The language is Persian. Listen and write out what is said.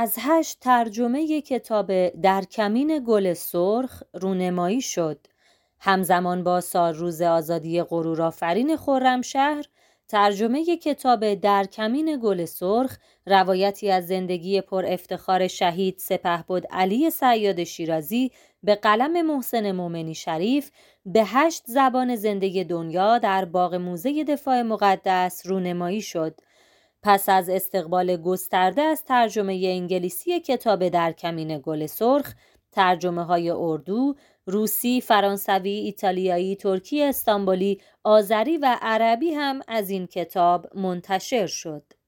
از 8 ترجمه کتاب در کمین گل سرخ رونمایی شد. همزمان با سالروز آزادی غرورآفرین خرمشهر، ترجمه کتاب در کمین گل سرخ، روایتی از زندگی پر افتخار شهید سپهبد علی صیاد شیرازی به قلم محسن مومنی شریف، به 8 زبان زنده دنیا در باغ موزه دفاع مقدس رونمایی شد. پس از استقبال گسترده از ترجمه انگلیسی کتاب در کمین گل سرخ، ترجمه‌های اردو، روسی، فرانسوی، ایتالیایی، ترکی استانبولی، آذری و عربی هم از این کتاب منتشر شد.